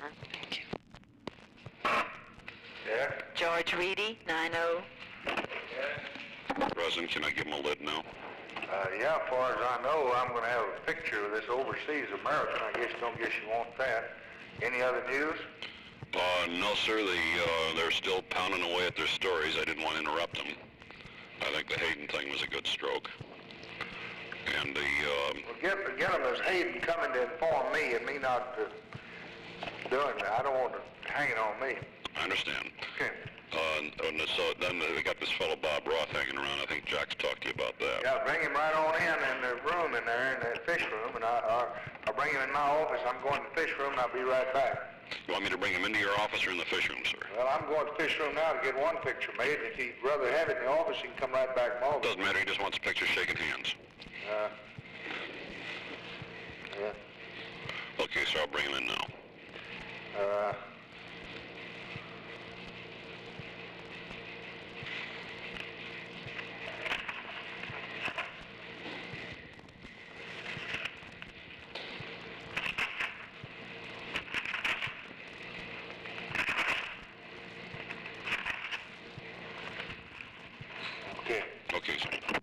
Yeah? George Reedy, 90. President, can I give him a lid now? Yeah, as far as I know, I'm going to have a picture of this overseas American. I don't guess you want that. Any other news? No, sir. They're still pounding away at their stories. I didn't want to interrupt them. I think the Hayden thing was a good stroke. And Well, get them as Hayden coming to inform me and me not doing that. I don't want it hanging on me. I understand. Okay. So then we got this fellow Bob Roth hanging around. I think Jack's talked to you about that. Yeah, bring him right on in the room in there, in that fish room, and I'll bring him in my office. I'm going to the fish room, and I'll be right back. You want me to bring him into your office or in the fish room, sir? Well, I'm going to the fish room now to get one picture made, and if he'd rather have it in the office, he can come right back in my office. Doesn't matter. He just wants pictures shaking hands. Yeah. Okay, sir. I'll bring him in now. Okay. Okay, sir.